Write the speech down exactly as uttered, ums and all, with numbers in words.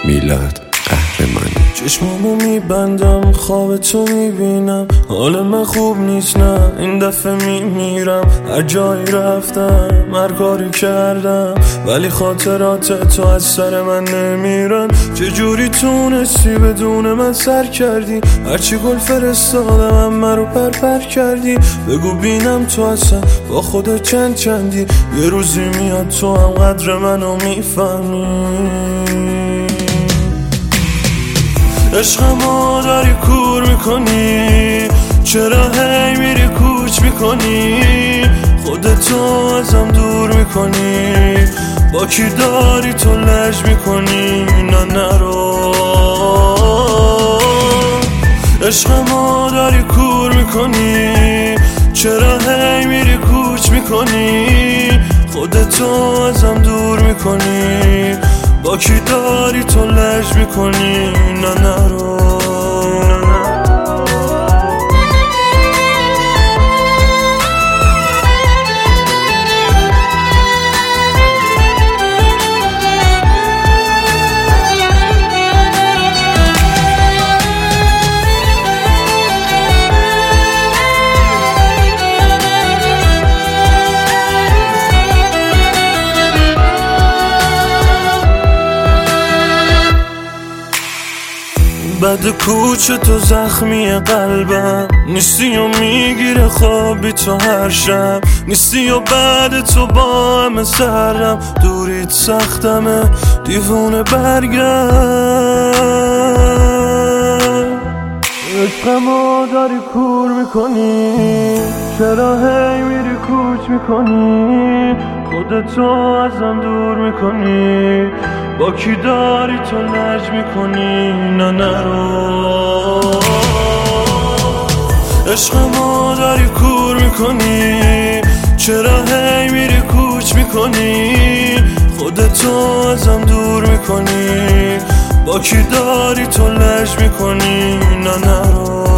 میلاد قهرمانی. چشمامو میبندم خواب تو میبینم، حال من خوب نیست نه این دفعه میمیرم. هر جایی رفتم هر کاری کردم ولی خاطرات تو از سر من نمیرن. چجوری تونستی بدون من سر کردی؟ هرچی گل فرستادم همه رو پرپر کردی. بگو بینم تو اصلا با خودت چند چندی؟ یه روزی میاد تو هم قدر منو میفهمی. عشقمو داری کور میکنی، چرا هی میری کوچ میکنی؟ خودتو ازم دور میکنی، با کی داری تو لج میکنی؟ نه نرو. عشقمو داری کور میکنی، چرا هی میری کوچ میکنی؟ خودتو ازم دور میکنی، با کی داری تو لج میکنی؟ نه نرو. بعد کوچ تو زخمی قلبم نیستی و میگیره خوابی تو هر شب نیستی و بعد تو با همه سرم دوریت سختمه دیوونه برگرد. عشقمو داری کور میکنی، چرا هی میری کوچ میکنی؟ خودتو ازم دور میکنی، با کی داری تو لج میکنی؟ نه نرو. عشقمو داری کور میکنی، چرا هی میری کوچ میکنی؟ خودتو ازم دور میکنی، با کی داری تو لج میکنی؟ نه نرو.